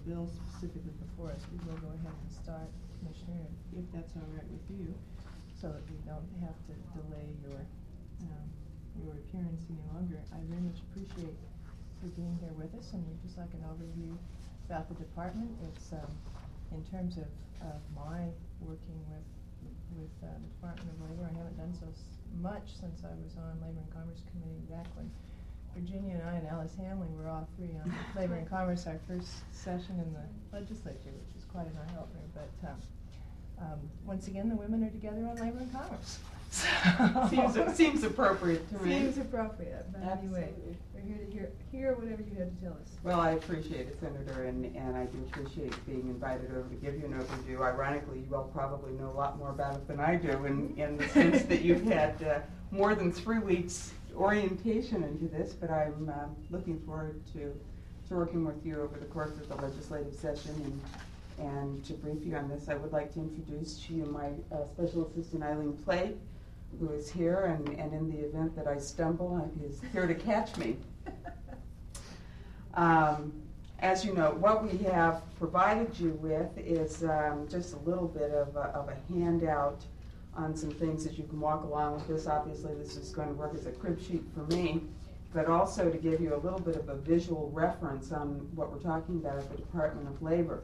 bill specifically before us, we will go ahead and start, Commissioner, if that's all right with you, so that we don't have to delay your appearance any longer. I very much appreciate you being here with us, and we'd just like an overview about the department. It's in terms of my working with the Department of Labor. I haven't done so much since I was on Labor and Commerce Committee back when Virginia and I and Alice Hamling were all three on Labor and Commerce, our first session in the legislature, which was quite an eye-opener. But once again, the women are together on Labor and Commerce. So seems appropriate to me. Seems appropriate. But anyway, we're here to hear whatever you have to tell us. Well, I appreciate it, Senator, and I do appreciate being invited over to give you an overview. Ironically, you all probably know a lot more about it than I do, in the sense that you've had more than 3 weeks orientation into this, but I'm looking forward to working with you over the course of the legislative session and to brief you on this. I would like to introduce to you my Special Assistant Eileen Plate, who is here, and in the event that I stumble, is here to catch me. As you know, what we have provided you with is just a little bit of a handout on some things that you can walk along with this. Obviously, this is going to work as a crib sheet for me, but also to give you a little bit of a visual reference on what we're talking about at the Department of Labor.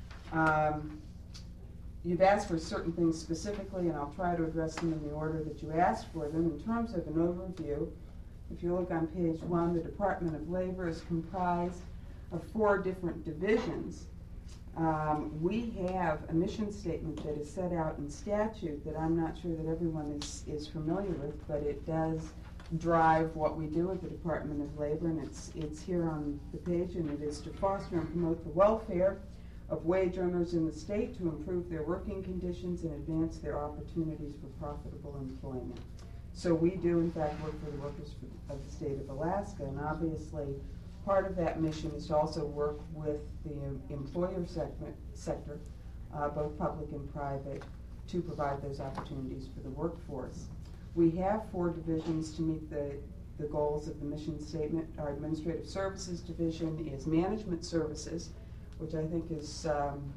You've asked for certain things specifically, and I'll try to address them in the order that you asked for them. In terms of an overview, if you look on page 1, the Department of Labor is comprised of 4 different divisions. We have a mission statement that is set out in statute that I'm not sure that everyone is familiar with, but it does drive what we do at the Department of Labor, and it's here on the page, and it is to foster and promote the welfare of wage earners in the state, to improve their working conditions and advance their opportunities for profitable employment. So we do, in fact, work for the workers of the state of Alaska, and obviously part of that mission is to also work with the employer sector, both public and private, to provide those opportunities for the workforce. We have 4 divisions to meet the goals of the mission statement. Our Administrative Services Division is Management Services, which I think is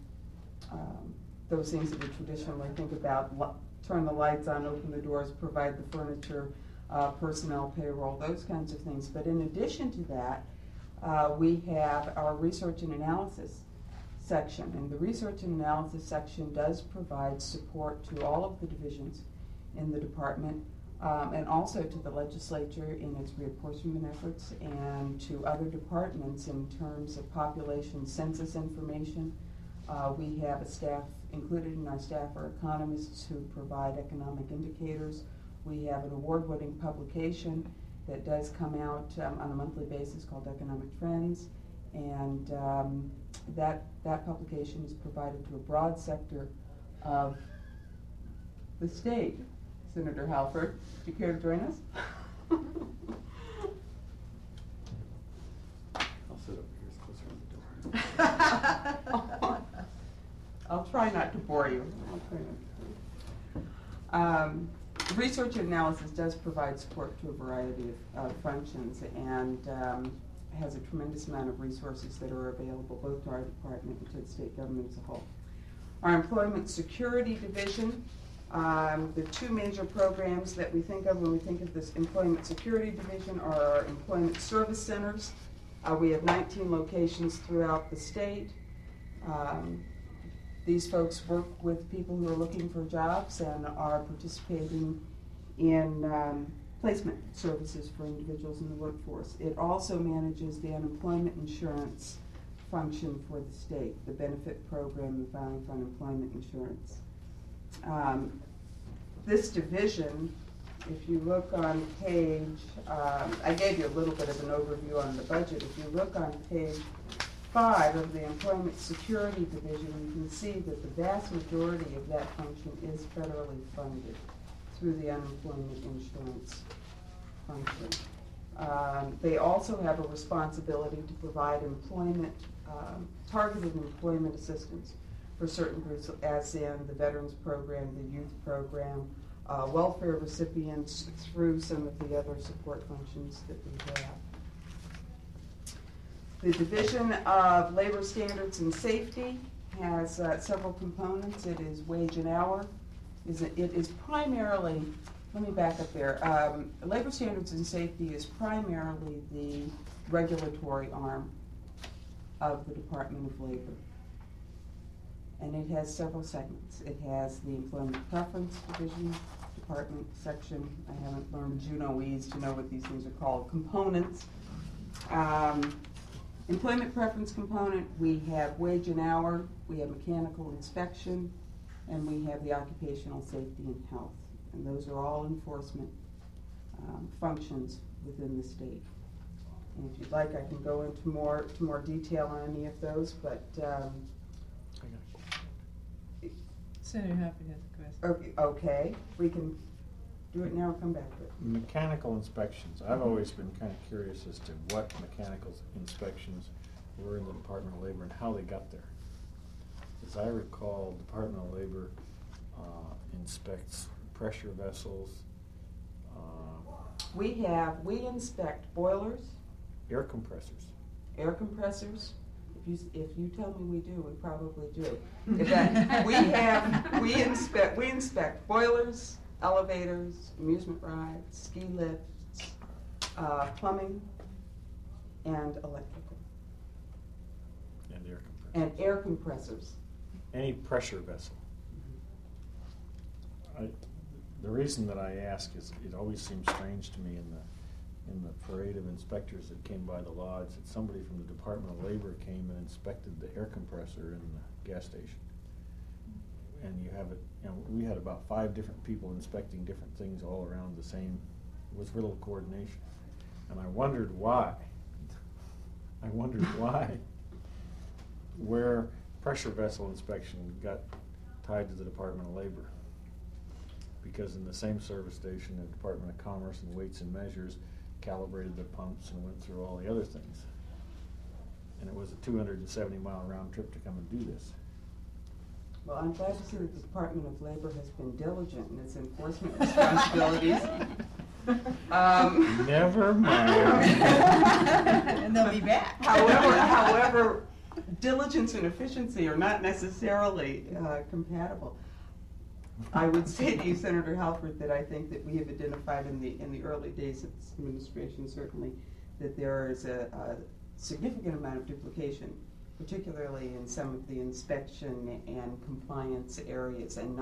those things that we traditionally think about: turn the lights on, open the doors, provide the furniture, personnel, payroll, those kinds of things. But in addition to that, we have our Research and Analysis section, and the Research and Analysis section does provide support to all of the divisions in the department, and also to the legislature in its reapportionment efforts, and to other departments in terms of population census information. We have a staff, included in our staff are economists who provide economic indicators. We have an award-winning publication that does come out on a monthly basis called Economic Trends, and that publication is provided to a broad sector of the state. Senator Halford, do you care to join us? I'll sit up here closer to the door. I'll try not to bore you. Research and Analysis does provide support to a variety of functions, and has a tremendous amount of resources that are available both to our department and to the state government as a whole. Our Employment Security Division, the 2 major programs that we think of when we think of this Employment Security Division are our Employment Service Centers. We have 19 locations throughout the state. These folks work with people who are looking for jobs and are participating in placement services for individuals in the workforce. It also manages the unemployment insurance function for the state, the benefit program, the filing for unemployment insurance. This division, if you look on page, I gave you a little bit of an overview on the budget. If you look on page 5 of the Employment Security Division, you can see that the vast majority of that function is federally funded through the unemployment insurance function. They also have a responsibility to provide targeted employment assistance for certain groups, as in the Veterans Program, the Youth Program, welfare recipients, through some of the other support functions that we have. The Division of Labor Standards and Safety has several components. It is wage and hour. It is primarily, let me back up there. Labor Standards and Safety is primarily the regulatory arm of the Department of Labor. And it has several segments. It has the Employment Preference Division, Department section. I haven't learned Junoese to know what these things are called. Components. Employment Preference component, we have wage and hour, we have mechanical inspection, and we have the occupational safety and health. And those are all enforcement functions within the state. And if you'd like, I can go into more detail on any of those, but Senator Hufford has a question. okay, we can do it now or come back to it. Mechanical inspections. I've always been kind of curious as to what mechanical inspections were in the Department of Labor and how they got there. As I recall, Department of Labor inspects pressure vessels. We inspect boilers, Air compressors. air compressors. If you tell me we do, we probably do. We inspect boilers, elevators, amusement rides, ski lifts, plumbing, and electrical. And air compressors. And air compressors. Any pressure vessel. The reason that I ask is it always seems strange to me in the parade of inspectors that came by the lodge that somebody from the Department of Labor came and inspected the air compressor in the gas station. And you have it, we had about 5 different people inspecting different things all around the same, with little coordination. And I wondered why. Where pressure vessel inspection got tied to the Department of Labor. Because in the same service station, the Department of Commerce and Weights and Measures calibrated the pumps and went through all the other things. And it was a 270-mile round trip to come and do this. Well, I'm glad to see that the Department of Labor has been diligent in its enforcement responsibilities. Never mind. And they'll be back. However, diligence and efficiency are not necessarily compatible. I would say to you, Senator Halford, that I think that we have identified in the early days of this administration, certainly, that there is a significant amount of duplication, particularly in some of the inspection and compliance areas, and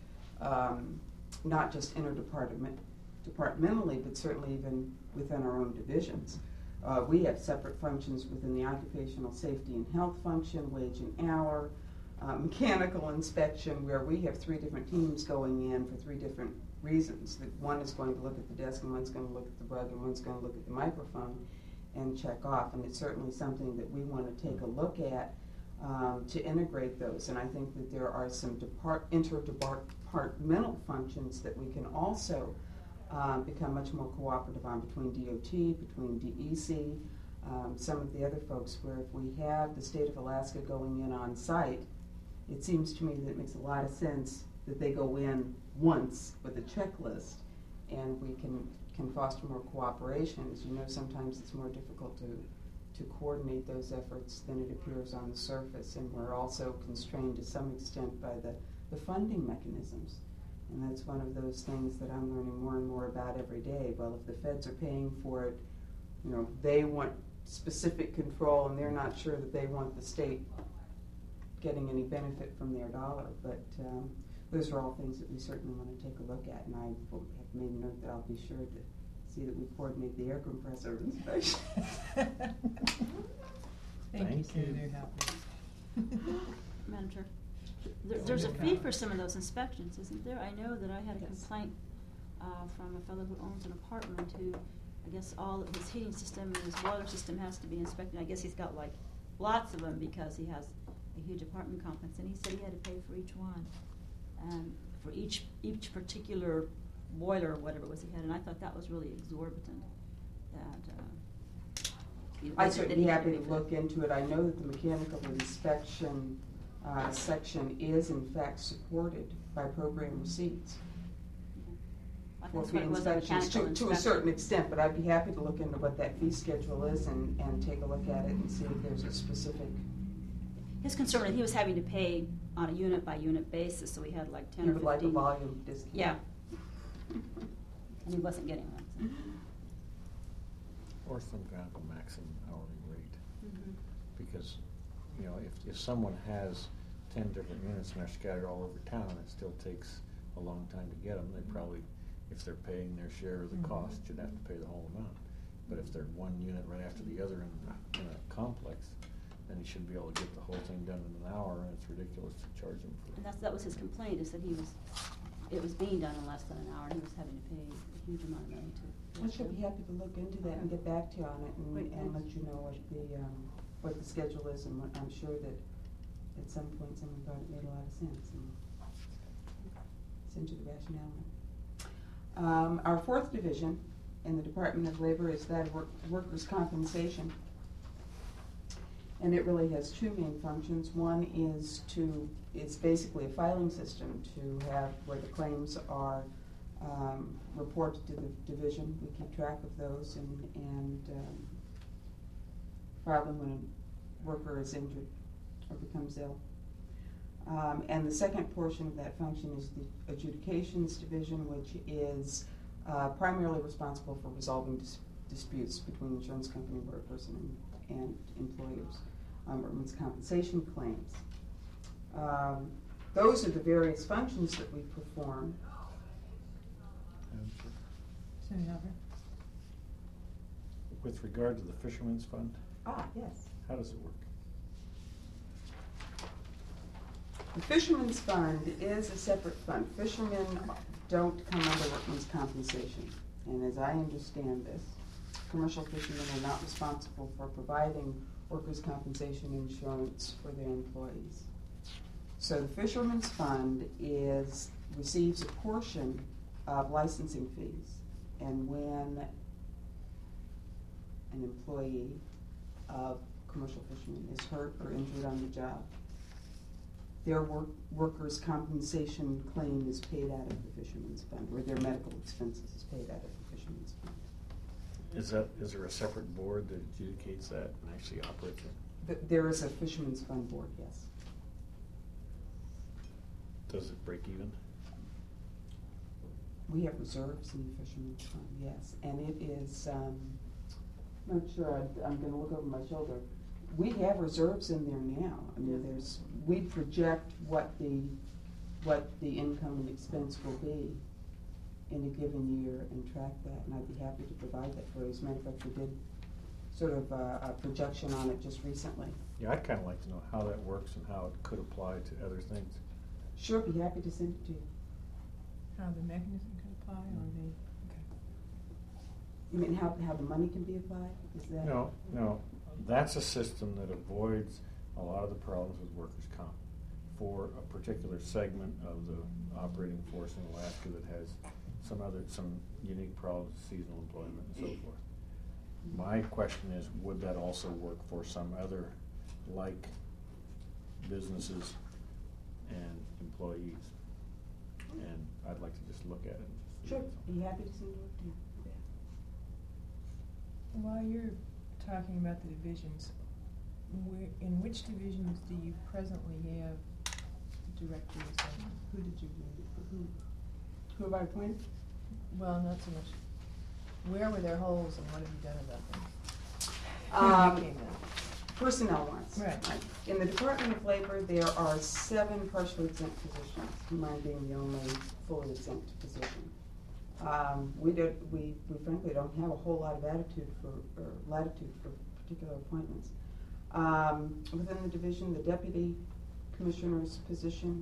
not just interdepartmentally, but certainly even within our own divisions. We have separate functions within the occupational safety and health function, wage and hour, mechanical inspection, where we have 3 different teams going in for 3 different reasons. That one is going to look at the desk, and one's going to look at the rug, and one's going to look at the microphone and check off. And it's certainly something that we want to take a look at to integrate those. And I think that there are some interdepartmental functions that we can also become much more cooperative on between DOT, between DEC, some of the other folks, where if we have the state of Alaska going in on site, it seems to me that it makes a lot of sense that they go in once with a checklist, and we can foster more cooperation. As you know, sometimes it's more difficult to coordinate those efforts than it appears on the surface, and we're also constrained to some extent by the funding mechanisms. And that's one of those things that I'm learning more and more about every day. Well, if the feds are paying for it, they want specific control, and they're not sure that they want the state getting any benefit from their dollar. But those are all things that we certainly want to take a look at, and I have made a note that I'll be sure to see that we coordinate the air compressor inspection. Thank you, Senator Halpern. Madam Chair, there's a fee for some of those inspections, isn't there? I know that I had a complaint from a fellow who owns an apartment who, I guess all of his heating system and his boiler system has to be inspected. I guess he's got like lots of them because he has a huge apartment complex, and he said he had to pay for each one, and for each particular boiler or whatever it was he had, and I thought that was really exorbitant. I'd certainly be happy to look into it. I know that the mechanical inspection section is in fact supported by program receipts. I for think that's fee what it was, a inspections mechanical to a inspection. certain extent, but I'd be happy to look into what that fee schedule is and take a look at it and see if there's a specific. His concern, he was having to pay on a unit by unit basis, so we had like 10 You or 15. would like a volume discount. Yeah. And he wasn't getting one. Or some kind of a maximum hourly rate. Mhm. Because, you know, if someone has 10 different units and they're scattered all over town, it still takes a long time to get them. They probably, if they're paying their share of the cost, should have to pay the whole amount. But if they're one unit right after the other in a complex, then he should be able to get the whole thing done in an hour, and it's ridiculous to charge him for And that was his complaint, is that it was being done in less than an hour, and he was having to pay a huge amount of money to. I should be happy to look into that and get back to you on it Great, and let thanks. you know what the schedule is, and I'm sure that at some point someone thought it made a lot of sense and send you the rationale. Our fourth division in the Department of Labor is that of workers' compensation. And it really has two main functions. One is it's basically a filing system to have where the claims are reported to the division. We keep track of those and file them when a worker is injured or becomes ill. And the second portion of that function is the adjudications division, which is primarily responsible for resolving disputes between insurance company workers and employers on workmen's compensation claims. Those are the various functions that we perform. Senator Albert? With regard to the Fisherman's Fund, Yes. how does it work? The Fisherman's Fund is a separate fund. Fishermen don't come under workmen's compensation. And as I understand this, commercial fishermen are not responsible for providing workers' compensation insurance for their employees. So the Fisherman's Fund receives a portion of licensing fees. And when an employee of commercial fishermen is hurt or injured on the job, their workers' compensation claim is paid out of the Fisherman's Fund, or their medical expenses is paid out of the Fisherman's Fund. Is there a separate board that adjudicates that and actually operates it? There is a Fisherman's Fund board, yes. Does it break even? We have reserves in the Fisherman's Fund, yes, and it is, I'm not sure, I'm gonna look over my shoulder. We have reserves in there now. I mean, we project what the income and expense will be in a given year and track that, and I'd be happy to provide that for you. As a matter of fact, we did sort of a projection on it just recently. Yeah, I'd kind of like to know how that works and how it could apply to other things. Sure, be happy to send it to you. How the mechanism can apply, or the, You mean how the money can be applied? Is that? No, that's a system that avoids a lot of the problems with workers' comp for a particular segment of the operating force in Alaska that has some unique problems, seasonal employment and so forth. My question is, would that also work for some other like businesses and employees? And I'd like to just look at it. And just see Sure, what's on. be happy to send it to you. while you're talking about the divisions, in which divisions do you presently have directors, and who did you Who have I appointed? well, not so much, where were their holes and what have you done about them? Who came in? Personnel wise. Right. In the Department of Labor, there are 7 partially exempt positions, mine being the only fully exempt position. We frankly don't have a whole lot of latitude for particular appointments. Within the division, the deputy commissioner's position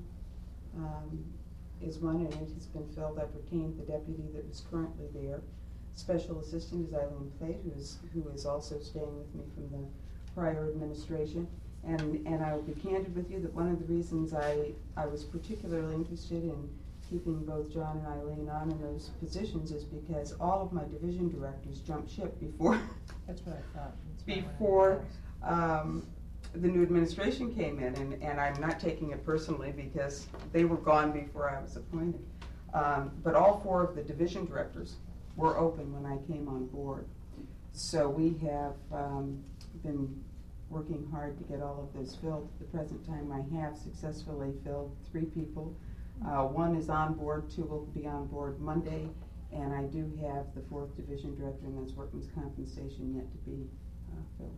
is one, and it has been filled. I've retained the deputy that was currently there. Special assistant is Eileen Plate, who is also staying with me from the prior administration. And I will be candid with you that one of the reasons I was particularly interested in keeping both John and Eileen on in those positions is because all of my division directors jumped ship before That's what I thought. That's what I before asked. the new administration came in, and I'm not taking it personally because they were gone before I was appointed. But all 4 of the division directors were open when I came on board. So we have been working hard to get all of those filled. At the present time, I have successfully filled 3 people. 1 is on board, 2 will be on board Monday, and I do have the 4th division director, and that's workman's compensation, yet to be filled.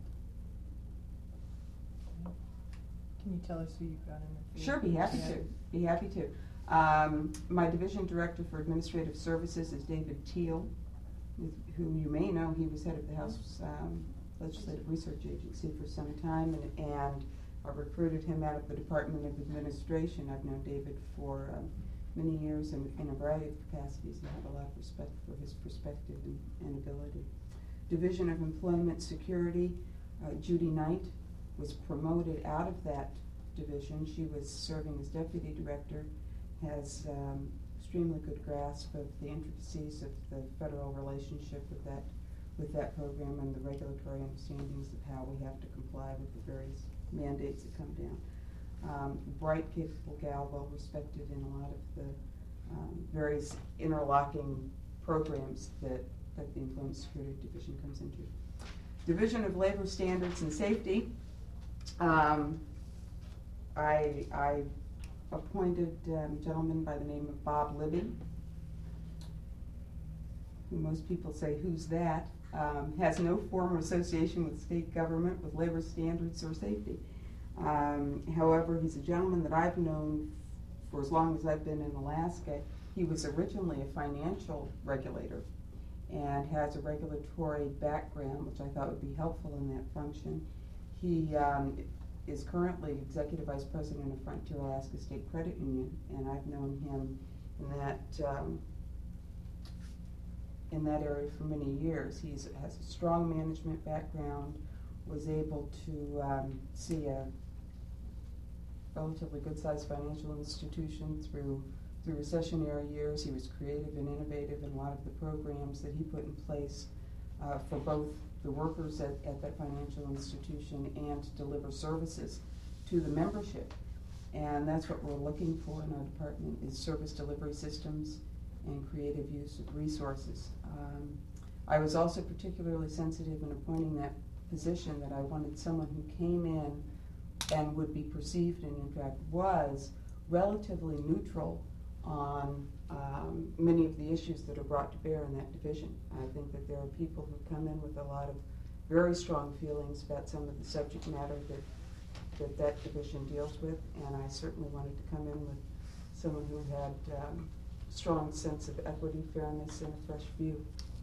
Can you tell us who you've got in the field? Sure, be happy Yeah. to. Be happy to. My division director for administrative services is David Teal, who you may know. He was head of the House Legislative Research Agency for some time, and I recruited him out of the Department of Administration. I've known David for many years in a variety of capacities and have a lot of respect for his perspective and ability. Division of Employment Security, Judy Knight was promoted out of that division. She was serving as deputy director, has extremely good grasp of the intricacies of the federal relationship with that program and the regulatory understandings of how we have to comply with the various mandates that come down. Bright, capable gal, well respected in a lot of the various interlocking programs that the Employment Security Division comes into. Division of Labor Standards and Safety. I appointed a gentleman by the name of Bob Libby, who most people say, who's that? Has no former association with state government, with labor standards or safety. However, he's a gentleman that I've known for as long as I've been in Alaska. He was originally a financial regulator and has a regulatory background, which I thought would be helpful in that function. He is currently Executive Vice President of Frontier Alaska State Credit Union, and I've known him in that area for many years. He has a strong management background, was able to see a relatively good-sized financial institution through recessionary years. He was creative and innovative in a lot of the programs that he put in place for both the workers at that financial institution and to deliver services to the membership. And that's what we're looking for in our department, is service delivery systems and creative use of resources. I was also particularly sensitive in appointing that position that I wanted someone who came in and would be perceived, and in fact was, relatively neutral on many of the issues that are brought to bear in that division. I think that there are people who come in with a lot of very strong feelings about some of the subject matter that division deals with, and I certainly wanted to come in with someone who had a strong sense of equity, fairness, and a fresh view.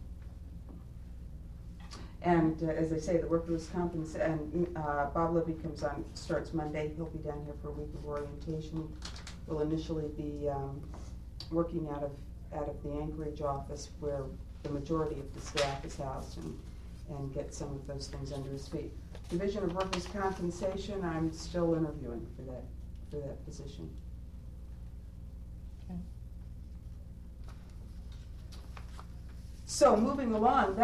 And as I say, the workers' compensation, and Bob Libby starts Monday. He'll be down here for a week of orientation. We'll initially be working out of the Anchorage office, where the majority of the staff is housed, and get some of those things under his feet. Division of Workers' Compensation, I'm still interviewing for that position. Okay. So moving along,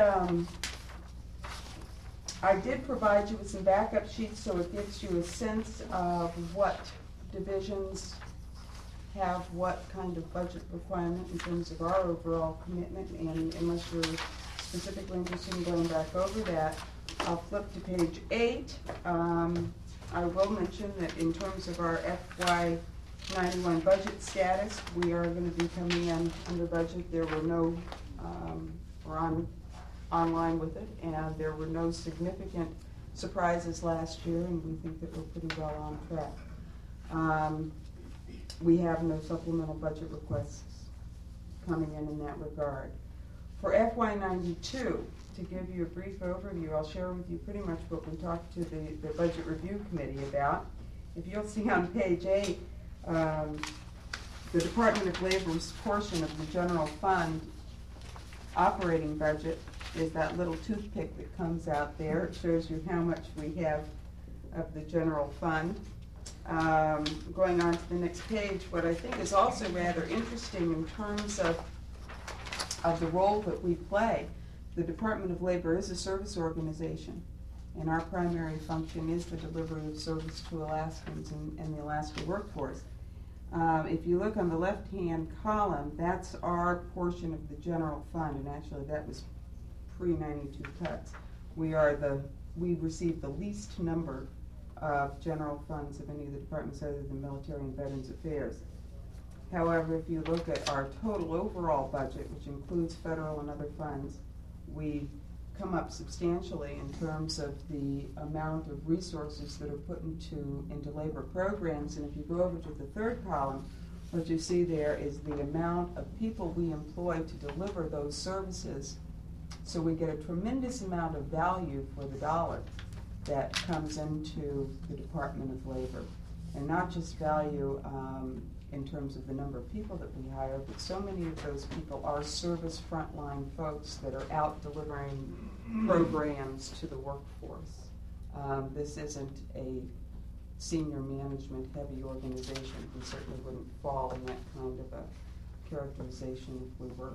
I did provide you with some backup sheets, so it gives you a sense of what divisions have what kind of budget requirement in terms of our overall commitment, and unless you're specifically interested in going back over that, I'll flip to page 8. I will mention that in terms of our FY91 budget status, we are going to be coming in under budget. There were no, we're online with it, and there were no significant surprises last year, and we think that we're pretty well on track. We have no supplemental budget requests coming in that regard. For FY92, to give you a brief overview, I'll share with you pretty much what we talked to the Budget Review Committee about. If you'll see on page 8, the Department of Labor's portion of the general fund operating budget is that little toothpick that comes out there. It shows you how much we have of the general fund. Going on to the next page, what I think is also rather interesting in terms of the role that we play. The Department of Labor is a service organization, and our primary function is the delivery of service to Alaskans and the Alaska workforce. If you look on the left-hand column, that's our portion of the general fund, and actually that was pre-92 cuts. We receive the least number of general funds of any of the departments other than Military and Veterans Affairs. However, if you look at our total overall budget, which includes federal and other funds, we come up substantially in terms of the amount of resources that are put into labor programs. And if you go over to the third column, what you see there is the amount of people we employ to deliver those services. So we get a tremendous amount of value for the dollar that comes into the Department of Labor. And not just value in terms of the number of people that we hire, but so many of those people are service frontline folks that are out delivering programs to the workforce. This isn't a senior management heavy organization. We certainly wouldn't fall in that kind of a characterization if we were.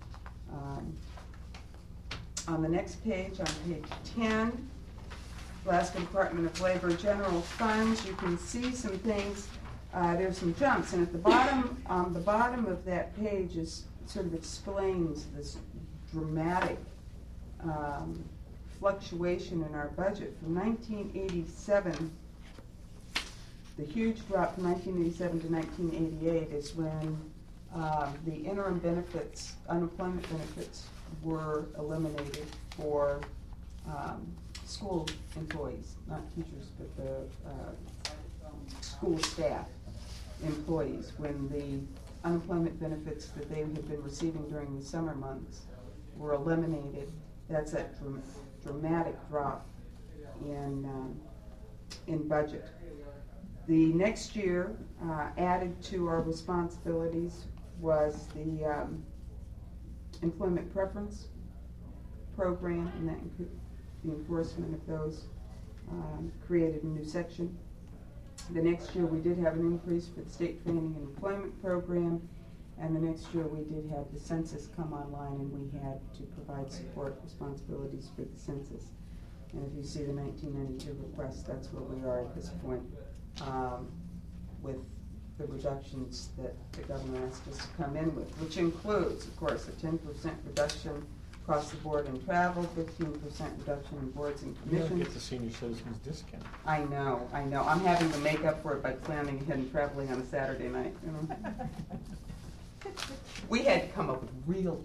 On the next page, on page 10, Alaska Department of Labor General Funds, you can see some things. There's some jumps, and at the bottom, on the bottom of that page is sort of explains this dramatic fluctuation in our budget from 1987. The huge drop from 1987 to 1988 is when the interim benefits, unemployment benefits, were eliminated for school employees, not teachers, but the school staff employees, when the unemployment benefits that they had been receiving during the summer months were eliminated. That's that dramatic drop in budget. The next year, added to our responsibilities was the employment preference program, and that included the enforcement of those, created a new section. The next year we did have an increase for the state training and employment program, and the next year we did have the census come online, and we had to provide support responsibilities for the census. And if you see the 1992 request, that's where we are at this point, with the reductions that the governor asked us to come in with, which includes, of course, a 10% reduction across the board in travel, 15% reduction in boards and You don't commissions. get the senior citizens discount. I know. I'm having to make up for it by planning ahead and traveling on a Saturday night, you know. We had to come up with real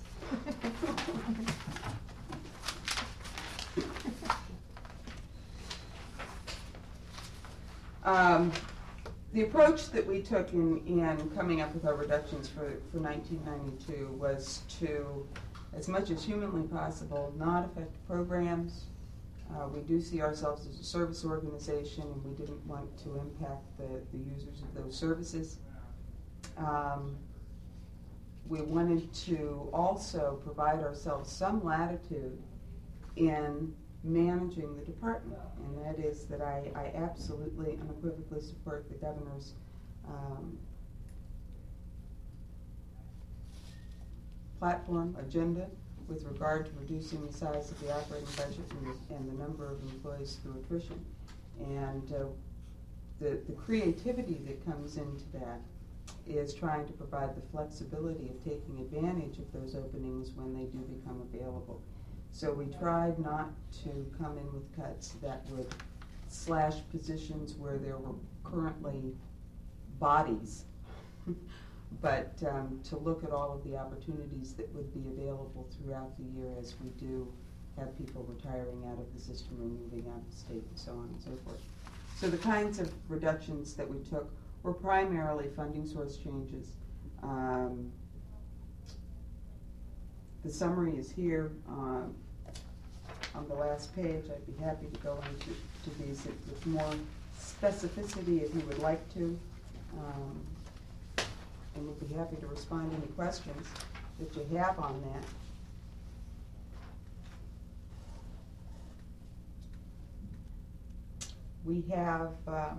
cuts. The approach that we took in coming up with our reductions for 1992 was to, as much as humanly possible, not affect programs. We do see ourselves as a service organization, and we didn't want to impact the users of those services. We wanted to also provide ourselves some latitude in managing the department, and that is that I absolutely unequivocally support the governor's platform agenda with regard to reducing the size of the operating budget and the number of employees through attrition. And the creativity that comes into that is trying to provide the flexibility of taking advantage of those openings when they do become available. So we tried not to come in with cuts that would slash positions where there were currently bodies, but to look at all of the opportunities that would be available throughout the year as we do have people retiring out of the system or moving out of the state and so on and so forth. So the kinds of reductions that we took were primarily funding source changes. The summary is here on the last page. I'd be happy to go into these with more specificity if you would like to. And we'd be happy to respond to any questions that you have on that. We have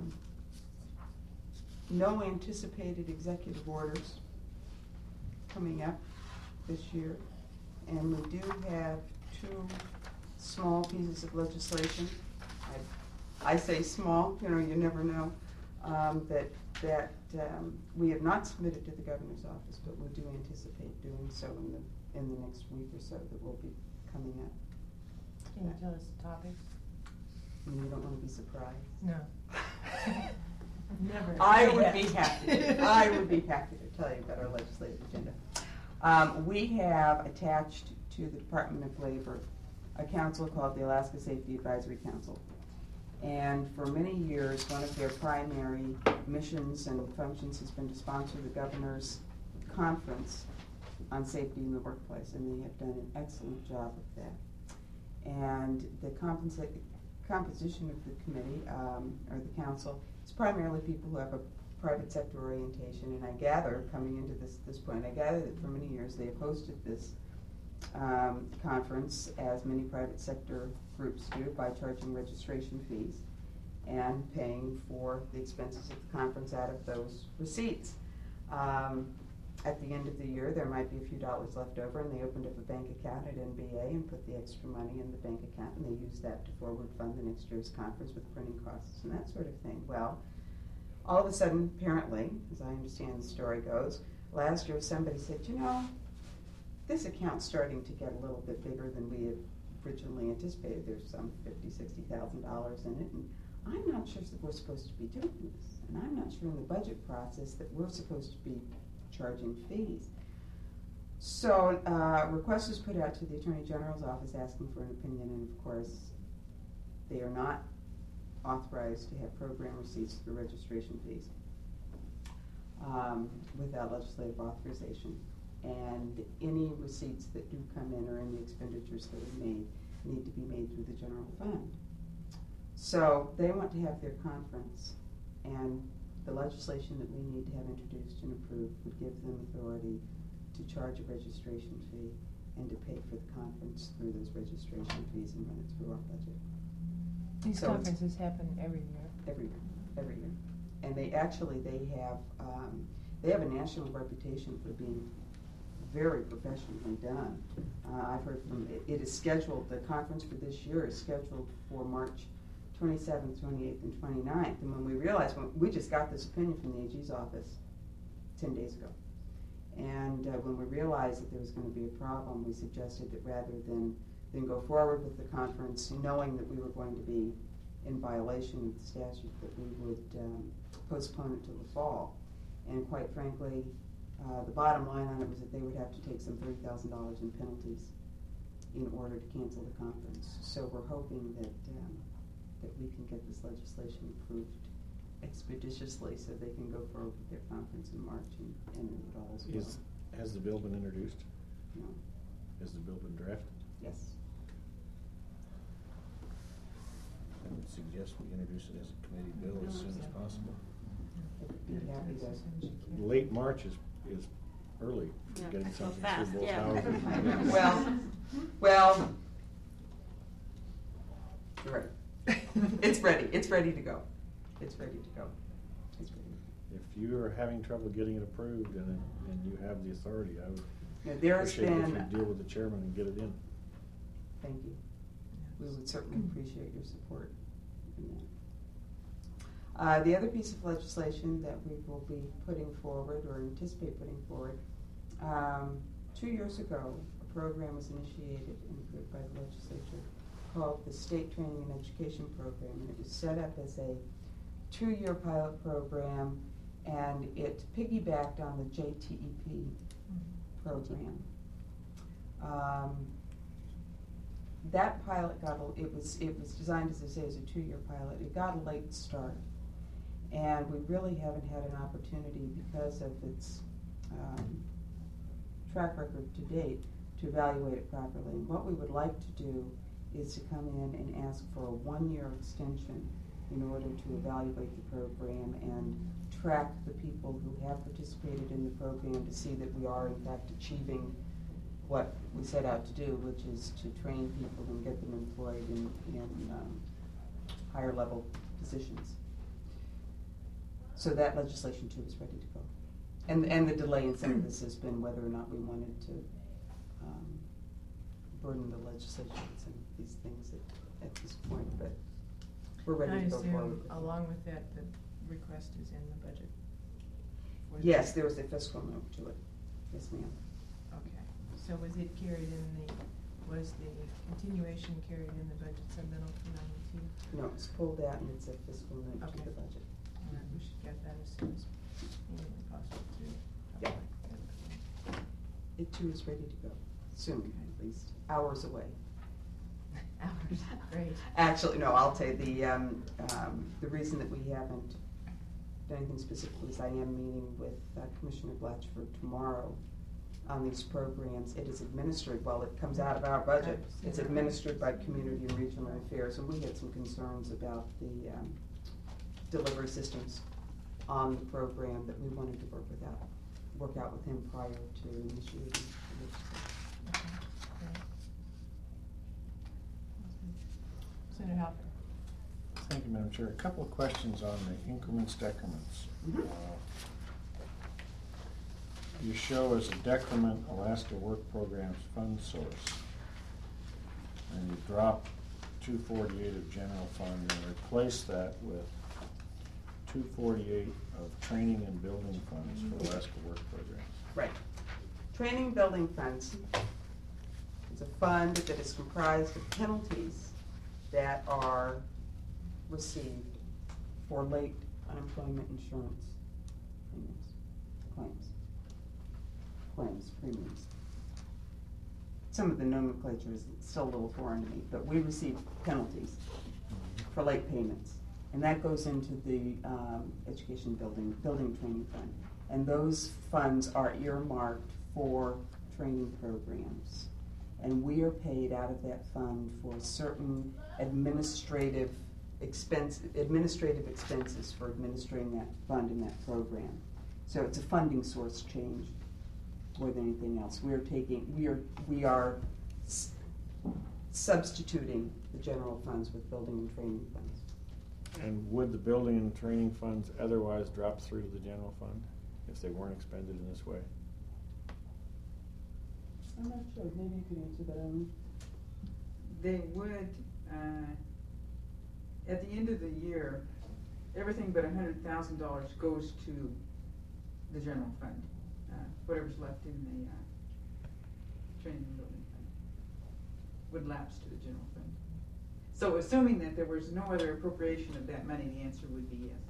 no anticipated executive orders coming up this year, and we do have two small pieces of legislation. I say small, you know, you never know. that we have not submitted to the governor's office, but we do anticipate doing so in the next week or so that will be coming up. Can you tell us the topics? And you don't want to be surprised. No. Never. I would be happy to tell you about our legislative agenda. We have attached to the Department of Labor a council called the Alaska Safety Advisory Council. And for many years, one of their primary missions and functions has been to sponsor the governor's conference on safety in the workplace, and they have done an excellent job of that. And the composition of the committee, or the council, is primarily people who have a private sector orientation, and I gather, coming into this point, I gather that for many years they have hosted this conference, as many private sector groups do, by charging registration fees and paying for the expenses of the conference out of those receipts. At the end of the year, there might be a few dollars left over, and they opened up a bank account at NBA and put the extra money in the bank account, and they used that to forward fund the next year's conference with printing costs and that sort of thing. Well, all of a sudden, apparently, as I understand the story goes, last year somebody said, you know, this account's starting to get a little bit bigger than we had originally anticipated. There's some $50,000–$60,000 in it, and I'm not sure that we're supposed to be doing this, and I'm not sure in the budget process that we're supposed to be charging fees. So a request was put out to the Attorney General's office asking for an opinion, and of course they are not authorized to have program receipts for registration fees without legislative authorization. And any receipts that do come in, or any expenditures that are made, need to be made through the general fund. So they want to have their conference, and the legislation that we need to have introduced and approved would give them authority to charge a registration fee and to pay for the conference through those registration fees and run it through our budget. These So conferences happen every year. Every year. And they have a national reputation for being very professionally done. I've heard from, it is scheduled, the conference for this year is scheduled for March 27th, 28th, and 29th. And when we realized, we just got this opinion from the AG's office 10 days ago. And when we realized that there was going to be a problem, we suggested that rather than go forward with the conference, knowing that we were going to be in violation of the statute, that we would postpone it till the fall. And quite frankly, the bottom line on it was that they would have to take some $30,000 in penalties in order to cancel the conference. So we're hoping that we can get this legislation approved expeditiously so they can go forward with their conference in March and it all is well. Has the bill been introduced? No. Has the bill been drafted? Yes. I would suggest we introduce it as a committee bill as soon as possible. Be happy to. Late March is early for Yeah, getting so something fast, through both yeah. houses. Well, you're right. It's ready. It's ready to go. It's ready to go. It's ready. If you are having trouble getting it approved and you have the authority, I would There's appreciate it if been. you deal with the chairman and get it in. Thank you. We would certainly appreciate your support in that. The other piece of legislation that we will be putting forward, or anticipate putting forward, 2 years ago, a program was initiated and approved by the legislature called the State Training and Education Program, and it was set up as a 2-year pilot program, and it piggybacked on the JTEP program. That pilot it was designed, as I say, as a 2-year pilot. It got a late start, and we really haven't had an opportunity, because of its track record to date, to evaluate it properly. And what we would like to do is to come in and ask for a 1-year extension in order to evaluate the program and track the people who have participated in the program to see that we are in fact achieving what we set out to do, which is to train people and get them employed in higher level positions. So that legislation too is ready to go. And the delay in some of this has been whether or not we wanted to burden the legislature with some of these things at this point, but we're ready to go forward. I assume, along with that, request is in the budget? For the- Yes, there was a fiscal note to it. Yes, ma'am. Okay, so was it carried in was the continuation carried in the budget supplemental for 92? No, it's pulled out and it's a fiscal note to Okay. the budget. All right, we should get that as soon as humanly possible too. Yeah. It too is ready to go, soon at least, hours away. Hours, great. Actually, no, I'll tell you, the reason that we haven't done anything specifically is I am meeting with Commissioner Blatchford tomorrow on these programs. It is administered, well, it comes out of our budget. It's administered by Community and Regional Affairs, and we had some concerns about the delivery systems on the program that we wanted to work out with him prior to initiating the legislation. Okay, great. Senator Halper. Thank you, Madam Chair. A couple of questions on the increments, decrements. Mhm. You show as a decrement Alaska Work Programs fund source, and you drop 248 of general fund and replace that with 248 of training and building funds for Alaska Work Programs. Right. Training Building Funds is a fund that is comprised of penalties that are received for late unemployment insurance premiums. Some of the nomenclature is still a little foreign to me, but we receive penalties for late payments. And that goes into the education building training fund. And those funds are earmarked for training programs. And we are paid out of that fund for certain administrative expenses for administering that fund and that program. So it's a funding source change more than anything else. We are substituting the general funds with building and training funds. And would the building and training funds otherwise drop through to the general fund if they weren't expended in this way? I'm not sure, maybe you could answer that, Ellen. They would, at the end of the year, everything but $100,000 goes to the general fund. Whatever's left in the training and building fund would lapse to the general fund. So assuming that there was no other appropriation of that money, the answer would be yes.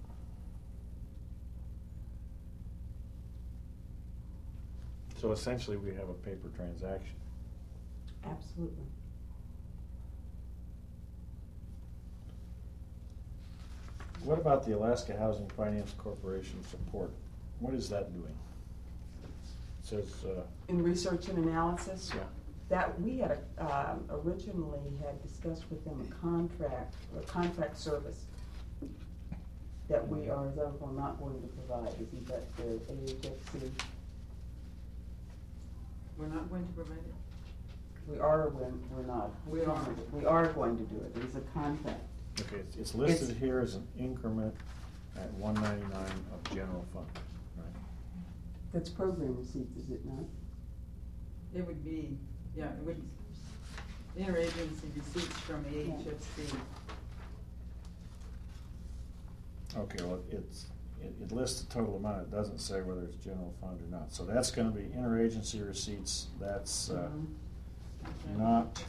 So essentially, we have a paper transaction. Absolutely. What about the Alaska Housing Finance Corporation support? What is that doing? It says, In research and analysis, yeah. that we had originally had discussed with them a contract service that we are therefore not going to provide. Isn't that the AHFC? We're not going to provide it? We are when we're not. We are. We are going to do it. It is a contract. Okay, it's listed here as an increment at 199 of general fund, right? That's program receipts, is it not? It would be, yeah, it would, interagency receipts from the AHFC. Okay, well, it lists the total amount, it doesn't say whether it's general fund or not. So that's gonna be interagency receipts, that's not,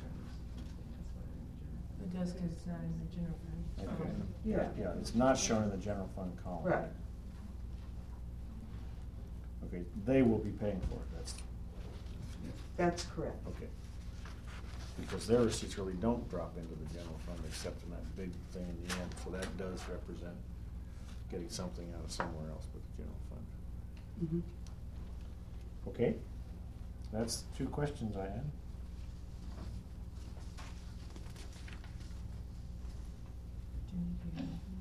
It does, because it's not in the general fund. okay, Yeah. yeah, it's not shown in the general fund column. Right. Okay, they will be paying for it, That's correct. okay. Because their receipts really don't drop into the general fund except in that big thing in the end, so that does represent getting something out of somewhere else but the general fund. Mm-hmm. Okay, that's the 2 questions I had. Do you need to hear anything?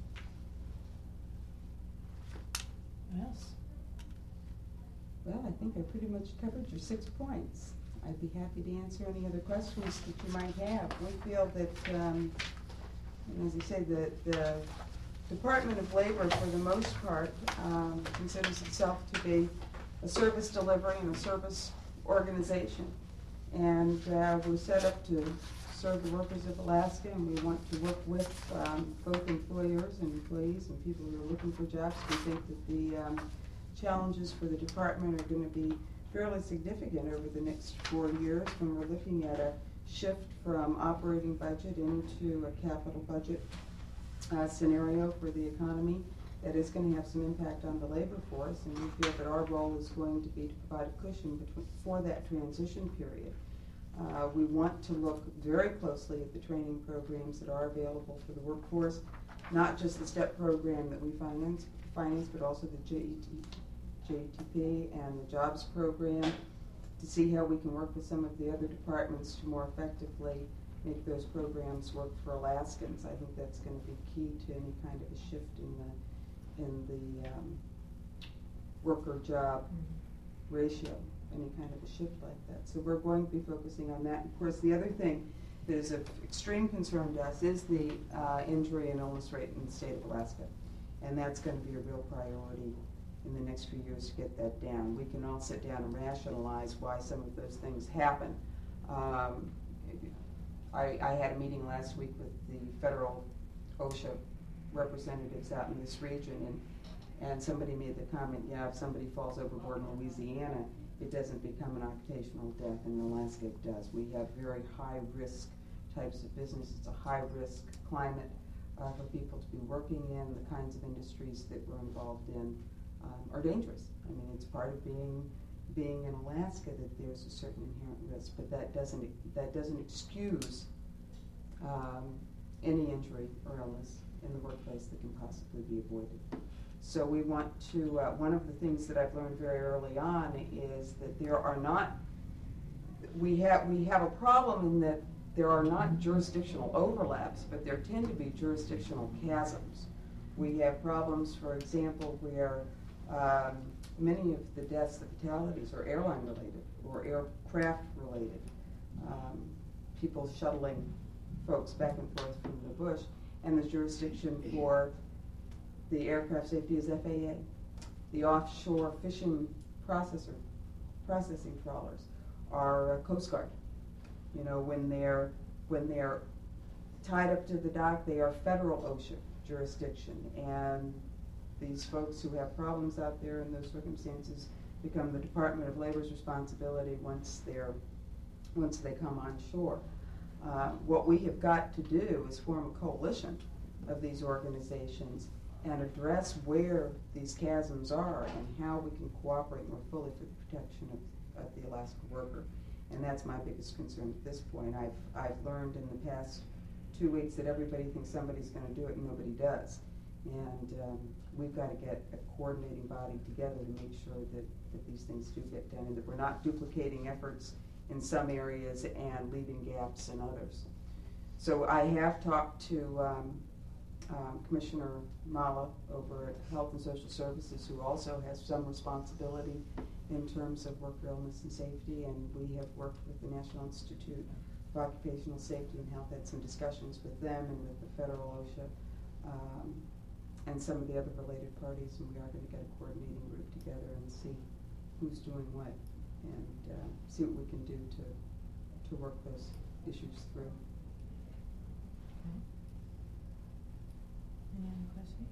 What else? Well, I think I pretty much covered your 6 points. I'd be happy to answer any other questions that you might have. We feel that, and as you say, the Department of Labor, for the most part, considers itself to be a service delivery and a service organization. And we're set up to serve the workers of Alaska, and we want to work with both employers and employees and people who are looking for jobs. We think that the challenges for the department are going to be fairly significant over the next 4 years when we're looking at a shift from operating budget into a capital budget scenario for the economy that is going to have some impact on the labor force, and we feel that our role is going to be to provide a cushion for that transition period. We want to look very closely at the training programs that are available for the workforce, not just the STEP program that we finance, but also the JTP and the jobs program, to see how we can work with some of the other departments to more effectively make those programs work for Alaskans. I think that's going to be key to any kind of a shift in the worker-job ratio, any kind of a shift like that. So we're going to be focusing on that. Of course, the other thing that is of extreme concern to us is the injury and illness rate in the state of Alaska. And that's going to be a real priority in the next few years to get that down. We can all sit down and rationalize why some of those things happen. I had a meeting last week with the federal OSHA representatives out in this region, and somebody made the comment, yeah, if somebody falls overboard in Louisiana, it doesn't become an occupational death. In Alaska it does. We have very high risk types of business. It's a high risk climate for people to be working in. The kinds of industries that we're involved in are dangerous. I mean, it's part of being in Alaska that there's a certain inherent risk, but that doesn't excuse any injury or illness in the workplace that can possibly be avoided. So we want to, one of the things that I've learned very early on is that there are not, we have a problem in that there are not jurisdictional overlaps, but there tend to be jurisdictional chasms. We have problems, for example, where many of the deaths, the fatalities, are airline related or aircraft related. People shuttling folks back and forth from the bush, and the jurisdiction for the aircraft safety is FAA. The offshore fishing processing trawlers are Coast Guard. You know, when they're tied up to the dock, they are federal OSHA jurisdiction, and these folks who have problems out there in those circumstances become the Department of Labor's responsibility once they come on shore. What we have got to do is form a coalition of these organizations and address where these chasms are and how we can cooperate more fully for the protection of the Alaska worker. And that's my biggest concern at this point. I've learned in the past 2 weeks that everybody thinks somebody's going to do it and nobody does. And we've got to get a coordinating body together to make sure that these things do get done and that we're not duplicating efforts in some areas and leaving gaps in others. So I have talked to Commissioner Mala over at Health and Social Services, who also has some responsibility in terms of worker illness and safety, and we have worked with the National Institute of Occupational Safety and Health, had some discussions with them and with the federal OSHA and some of the other related parties, and we are going to get a coordinating group together and see who's doing what and see what we can do to work those issues through. Okay. Any other questions?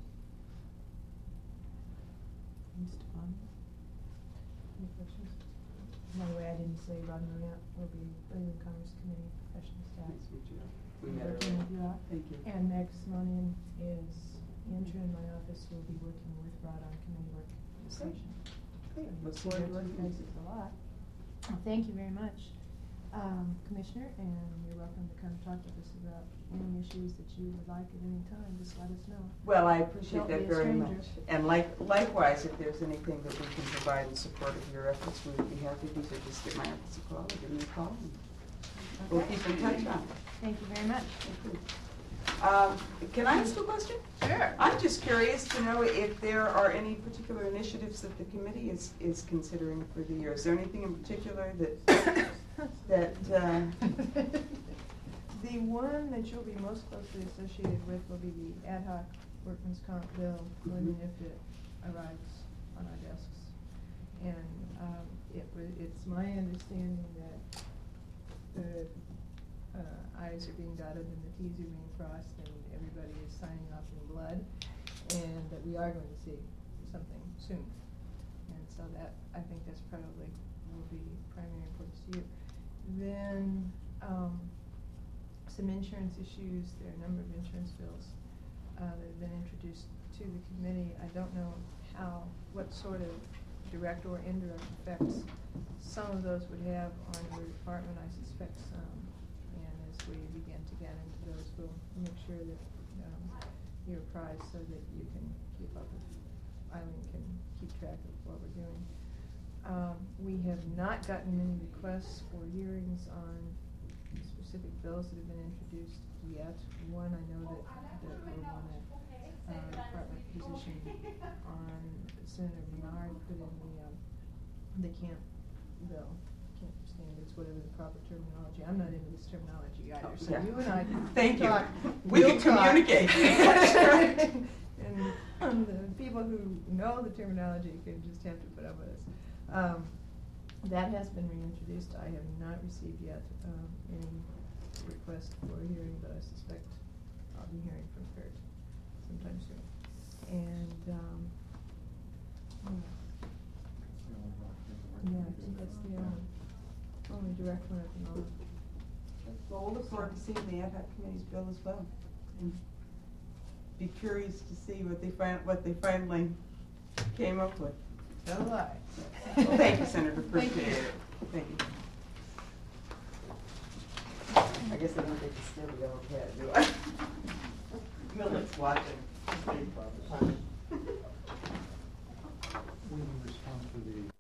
Mr. Bond? Any questions? By the way, I didn't say Rod Marriott will be Labor and Commerce Committee professional staff. Nice to meet you. We met Working with you earlier. out. Thank you. And Meg Simonian is intern in my office, who will be working with Rod on committee work this Great. session. Great. So Look you forward to get working with faces you. a lot. Well, thank you very much, Commissioner, and you're welcome to come talk to us about any issues that you would like at any time. Just let us know. Well, I appreciate Don't that be a very stranger. much. And likewise, if there's anything that we can provide in support of your efforts, we would be happy to. So just give my office a call or give me a call. And we'll Okay. keep in touch on it. Thank you very much. Thank you. Can I ask a question? Sure. I'm just curious to know if there are any particular initiatives that the committee is considering for the year. Is there anything in particular that The one that you'll be most closely associated with will be the ad hoc workman's comp bill, when and if it arrives on our desks. And it's my understanding that the I's are being dotted and the T's are being crossed and everybody is signing off in blood, and that we are going to see something soon. And so that, I think that's probably will be primary importance to you. Then, some insurance issues. There are a number of insurance bills that have been introduced to the committee. I don't know what sort of direct or indirect effects some of those would have on your department. I suspect some. And as we begin to get into those, we'll make sure that you're apprised so that you can keep up with, Eileen can keep track of what we're doing. We have not gotten any requests for hearings on specific bills that have been introduced yet. One, I know that we want a department position on Senator Bernard put in the camp bill, camp standards, whatever the proper terminology. I'm not into this terminology either, so Yeah. you and I can Thank you. talk. We We'll can talk. communicate. That's right. And the people who know the terminology can just have to put up with us. That has been reintroduced. I have not received yet any request for a hearing, but I suspect I'll be hearing from Kurt sometime soon. And yeah, I think that's the only direct one at the moment. Well, we'll look forward to seeing the ad hoc committee's bill as well. And be curious to see what they finally came up with. So do I. Well, thank you, Senator, Thank appreciate you. it. Thank you. I guess I don't get to steal the yellow cat, do I? Millet's watching. We respond to the